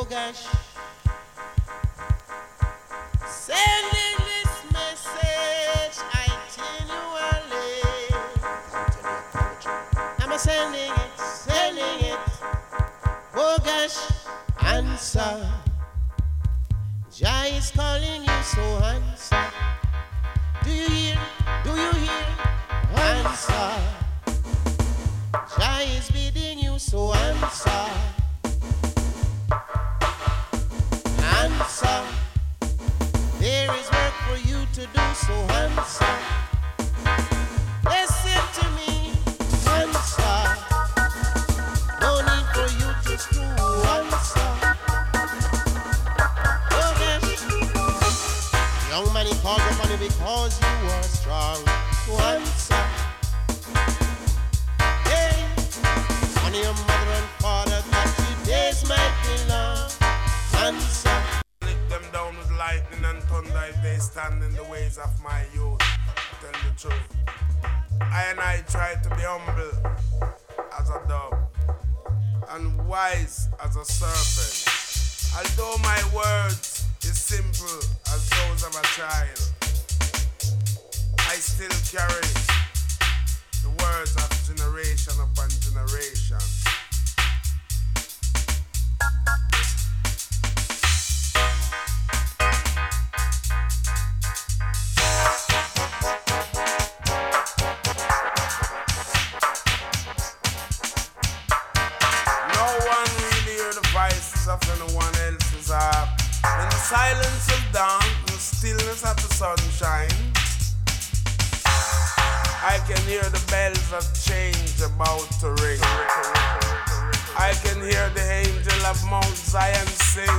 Oh gosh, sending this message itinerally. I'm sending it. Oh gosh, answer. Jah is calling you, so answer. Do you hear? Do you hear? Answer. Jah is bidding you, so answer. Answer. There is work for you to do, so answer. Listen to me. Answer. No need for you to screw. Answer. Oh gosh. Young man, he calls upon you because you are strong. So answer. Hey, honor your mother and father that your days might be long. Answer. Them down with lightning and thunder if they stand in the ways of my youth. Tell the truth. I try to be humble as a dove and wise as a serpent. Although my words is simple as those of a child, I still carry the words of generation upon generation. Of anyone else's heart. In the silence of dawn, the stillness of the sunshine, I can hear the bells of change about to ring. I can hear the angel of Mount Zion sing.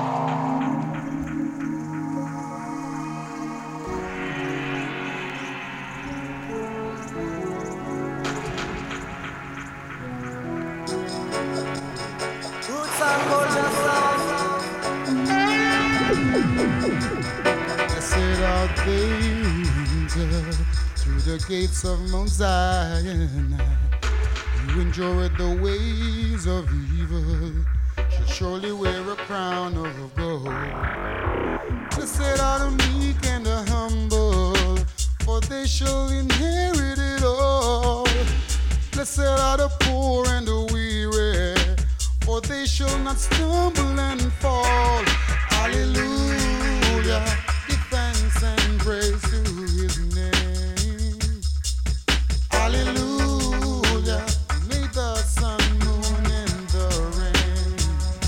Through the gates of Mount Zion, you enjoyed the ways of evil, shall surely wear a crown of gold. Blessed are the meek and the humble, for they shall inherit it all. Blessed are the poor and the weary, for they shall not stumble and fall. Hallelujah, give thanks and praise to his name. Hallelujah, may the sun, moon, and the rain.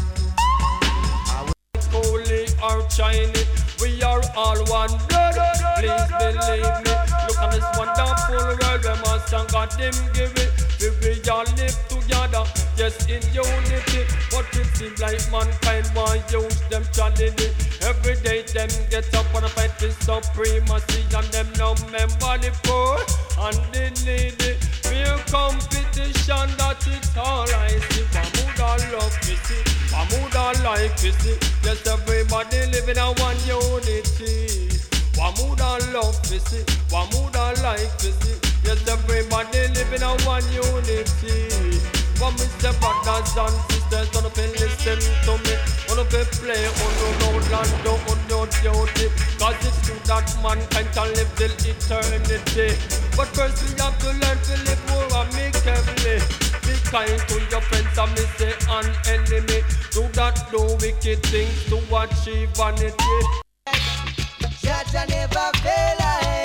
Holy or shiny, we are all one blood. Please believe me. Look at this wonderful world where Master God him give it. We all live together, yes, in unity. But it seems like mankind want use them challenge. Every day them get up and fight for supremacy, and them no member the poor and the needy. Fear competition, that it's all I see. Bamuda love me see, Bamuda like me see. Yes, everybody living in one unity. Bamuda love me see, Bamuda like me see. Yes, everybody living in one unity. For Mr. Brothers and sisters, don't be listen to me. Don't be play on your land, on your duty. Cause it's true that mankind can live till eternity. But first we have to learn to live more amicably. Be kind to your friends and me say an enemy. Do that, do wicked things to achieve vanity. Jaja never fail,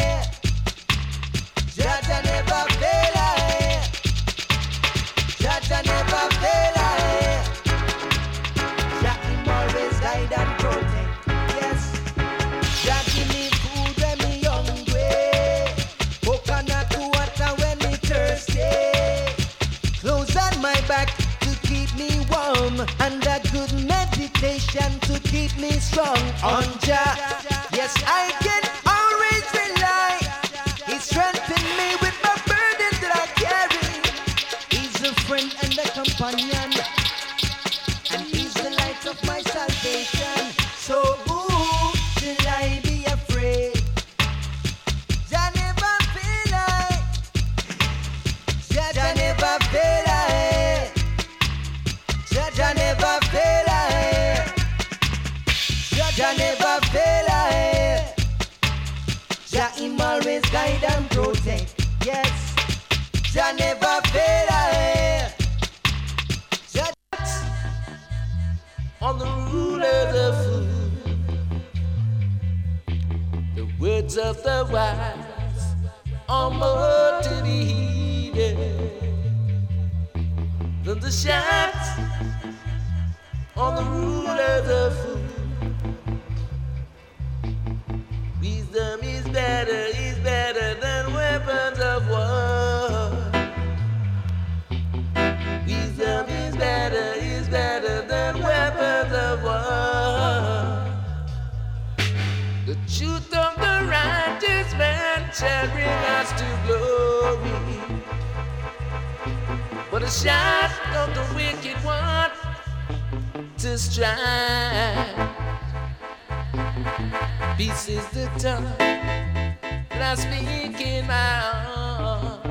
Jaja never fail, Jaja never fail, Jah him always guide and protect. Yes, Jah give me food when me hungry, coconut water when me thirsty, clothes on my back to keep me warm, and a good meditation to keep me strong. On Jah, yes, I can always rely. He strengthened me with my burden that I carry. He's a friend and a companion, and he's the light of my salvation. So who shall I be afraid? Jah never fail, Jah never fail, Jah never fail. fail. Jah him always guide and protect. Yes, Jah never fail. Jah on the rulers of food. The words of the wise are more to be heeded than the shots on the rulers of food. Wisdom is better than weapons of war. Wisdom is better than weapons of war. The truth of the righteous man shall bring us to glory. But a shot of the wicked one to strike. Peace is the tongue that I speak in my heart.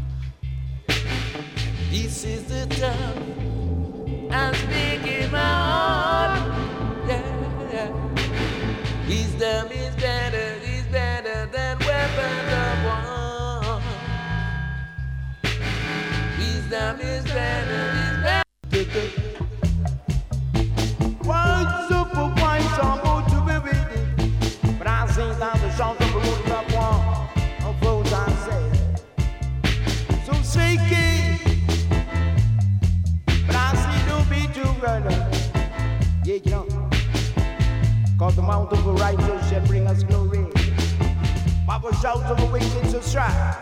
Peace is the tongue I speak in my heart. Yeah. Wisdom is better than weapons of war. Wisdom is better. Wine super wine song, go to be reading. But I sing down the song of the road up one of those I say. So say key. But I see no be too brother. Yeah, you know. Cause the mount of the righteous shall bring us glory. Papa shouts of the wicked to strive.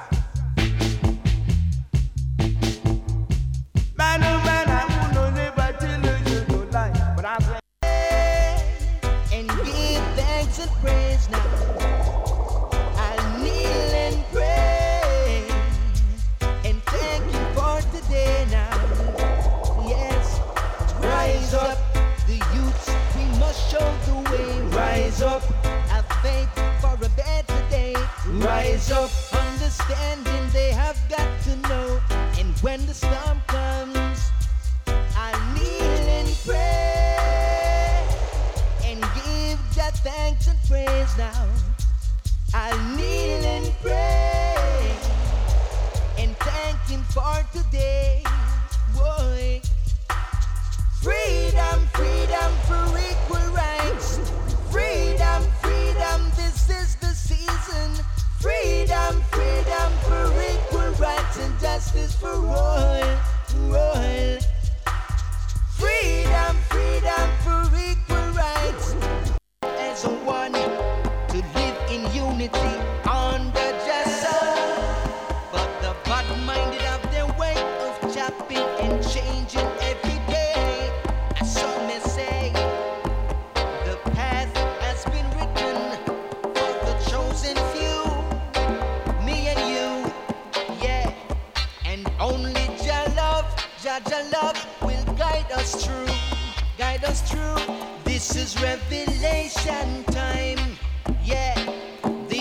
Man, oh man, I will not never tell you no lie. But I say, and give thanks and praise now. I'll kneel and pray and thank you for today now. Yes, rise up, the youths, we must show the way. Rise up, have faith for a better day. Rise up, understanding they have got to know. And when the storm comes, I'll kneel and pray and give Jah thanks and praise now. I'll kneel and pray and thank Him for today. Boy, freedom, freedom for equal rights. Freedom, freedom, this is the season. Freedom, freedom for equal rights and justice for all. Freedom, freedom for equal rights. As a one to live in unity under justice. But the bad-minded have their way of chopping and changing every day. As some may say, the path has been written for the chosen few. Me and you, yeah. And only Jah love will guide us through. Guide us through. This is revelation time, yeah.